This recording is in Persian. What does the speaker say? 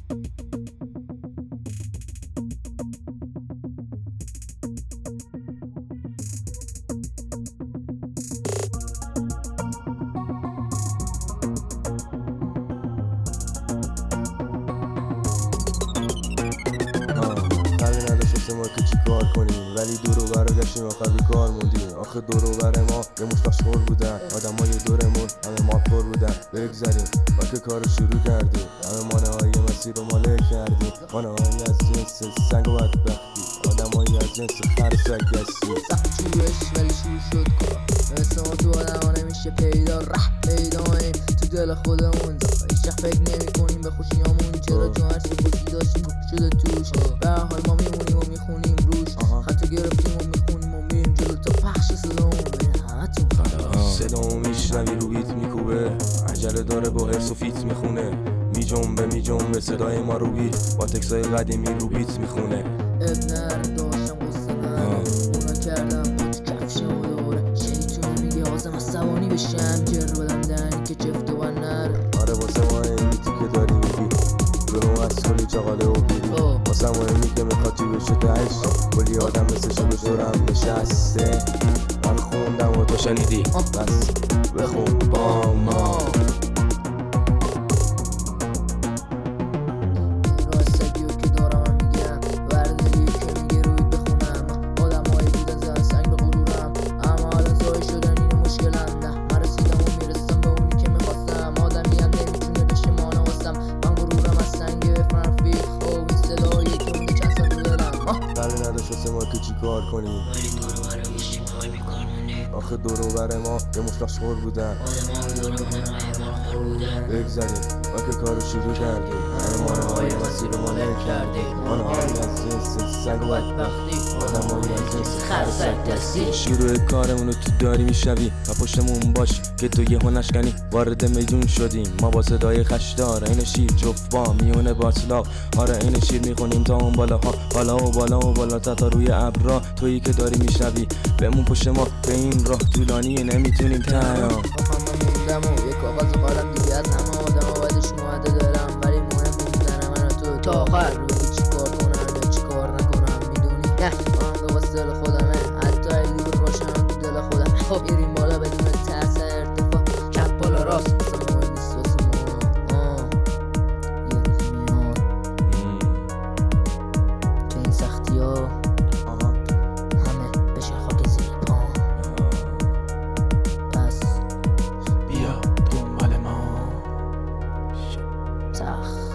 ما که چی کار کنیم ولی دور و برا گشتیم آخر بیکار موندیم. آخه دور و بر ما یه مشت مشغول بودن، آدمای دورمون همه مالخور بودن. بگذاریم ما که کارو شروع کردیم، همه مانه های مسیر رو ماله کردیم. مانه های از جنس سنگ و بدبختی، آدمایی از جنس خرسک گشتی. سخت شروعش ولی شروع شد کار، مثل ما تو آدم ها نمیشه پیدا. پیداییم تو دل خودمون، هیچ فکر نمی کنیم به خوشیامون. چرا چون هرچی خوشی داشتیم شده توش. به هر حال ما میمونیم و میخونیم روش، خطو گرفتیم و میخونیم و میریم جلو تا پخش صدامون بین همتون. صدامو میشنوی رو بیت میکوبه، عجله داره با حرس و فیت میخونه. میجنبه صدای ما رو بیت، با تکسای قدیمی رو بیت میخونه. ابنر داشتم قصه اونا کردم تو کفشم و دوره شیطونه میگه آزم عصبانی بشم. جر بدم دنی که چفت و نره. آره واسه ما این بیتی که داری میگی جلو از کلی چاقاله و بیری. واسه مهمی که میخواد تو بشه تهش، کلی آدم مثل شو به دورم نشسته. من خوندم و تو شنیدی، بس بخون با ما. واسه ما که چی کار کنیم ولی دور و برا گشتیم های بیکار موندیم. آخه دور و بر ما یه مشت مشغول بودن، آدم های دور مالخور بودن. بگذاریم ما که کارو شروع کردیم، همه مانه های مسیر رو ماله کردیم. مانه های از جنس سنگ و بدبختی، آدم های از جنس خرسک دستی. شروع کارمونو تو داری میشنوی و پشتمون باش که تو یه هنشکنی وارد میدون شدیم. ما با صدای خشدار این شیر جفت با میونه باطلاق. آره این شیر میخونیم تا اون بالاها، بالا و بالا و بالا تا روی ابرا. تویی که داری میشنوی بمون پشت ما، به این راه طولانیه نمیتونیم تنها. موندم و یک کاغذ و قلم دیگه از همه آدم ها بعدش اومده دارم. ولی مهم بودن من تو تا آخر رو چی کار کنم یا چی کار نکنم میدونی. نه آهنگ واسه دل خودمه، حتی اگه دور باشم تو دل خودم. خب میریم بالا بدون ترس ارتفاع، کف بالا راست واسه مهم نیست واسه ما. یه روز میاد تو این سختی ها همه بشه خاک زیر پا. بیا دنبال ما. سخت